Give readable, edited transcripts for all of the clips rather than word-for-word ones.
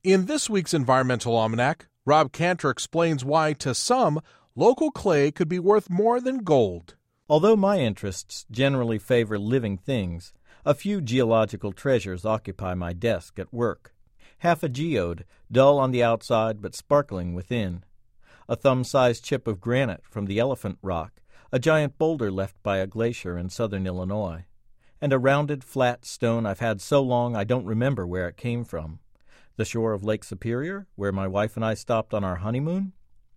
In this week's Environmental Almanac, Rob Cantor explains why, to some, local clay could be worth more than gold. Although my interests generally favor living things, a few geological treasures occupy my desk at work. Half a geode, dull on the outside but sparkling within. A thumb-sized chip of granite from the Elephant Rock, a giant boulder left by a glacier in southern Illinois. And a rounded, flat stone I've had so long I don't remember where it came from. The shore of Lake Superior, where my wife and I stopped on our honeymoon?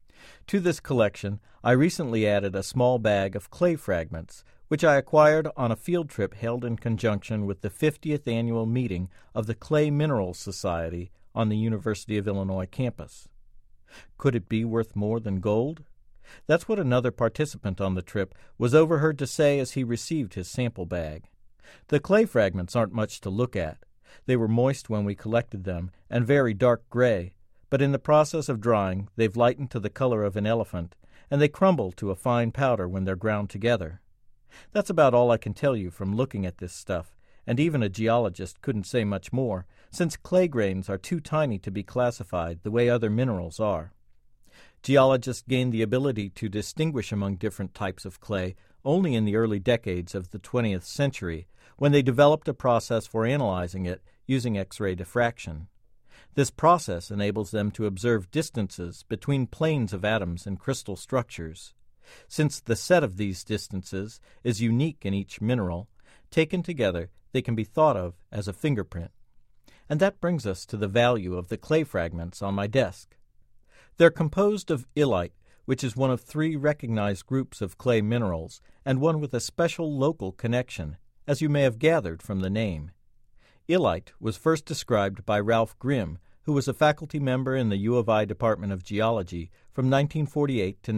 To this collection, I recently added a small bag of clay fragments, which I acquired on a field trip held in conjunction with the 50th annual meeting of the Clay Minerals Society on the University of Illinois campus. Could it be worth more than gold? That's what another participant on the trip was overheard to say as he received his sample bag. The clay fragments aren't much to look at. They were moist when we collected them and very dark gray, but in the process of drying they've lightened to the color of an elephant, and they crumble to a fine powder when they're ground together. That's about all I can tell you from looking at this stuff, and even a geologist couldn't say much more, since clay grains are too tiny to be classified the way other minerals are. Geologists gained the ability to distinguish among different types of clay only in the early decades of the 20th century, when they developed a process for analyzing it using X-ray diffraction. This process enables them to observe distances between planes of atoms and crystal structures. Since the set of these distances is unique in each mineral, taken together they can be thought of as a fingerprint. And that brings us to the value of the clay fragments on my desk. They're composed of illite, which is one of 3 recognized groups of clay minerals, and one with a special local connection, as you may have gathered from the name. Illite was first described by Ralph Grimm, who was a faculty member in the U of I Department of Geology from 1948 to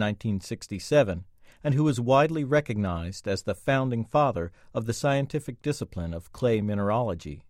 1967, and who is widely recognized as the founding father of the scientific discipline of clay mineralogy.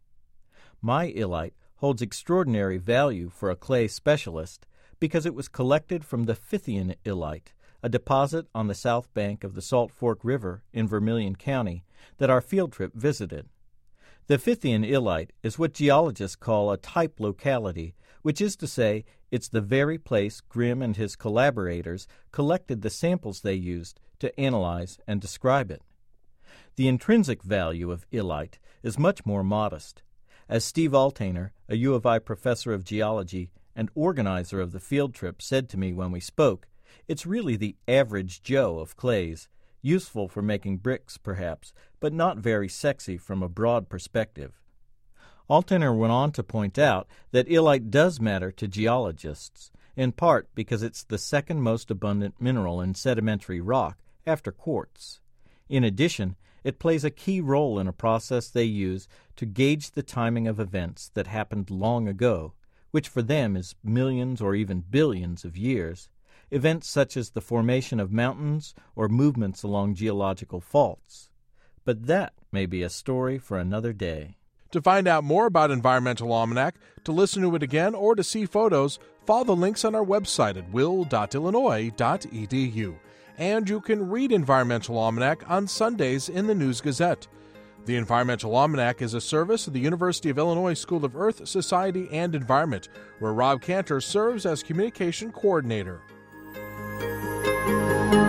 My illite holds extraordinary value for a clay specialist because it was collected from the Fithian illite, a deposit on the south bank of the Salt Fork River in Vermilion County that our field trip visited. The Fithian illite is what geologists call a type locality, which is to say it's the very place Grimm and his collaborators collected the samples they used to analyze and describe it. The intrinsic value of illite is much more modest. As Steve Altaner, a U of I professor of geology and organizer of the field trip, said to me when we spoke, it's really the average Joe of clays, useful for making bricks, perhaps, but not very sexy from a broad perspective. Altaner went on to point out that illite does matter to geologists, in part because it's the second most abundant mineral in sedimentary rock after quartz. In addition, it plays a key role in a process they use to gauge the timing of events that happened long ago, which for them is millions or even billions of years, events such as the formation of mountains or movements along geological faults. But that may be a story for another day. To find out more about Environmental Almanac, to listen to it again, or to see photos, follow the links on our website at will.illinois.edu. And you can read Environmental Almanac on Sundays in the News Gazette. The Environmental Almanac is a service of the University of Illinois School of Earth, Society, and Environment, where Rob Cantor serves as Communication Coordinator.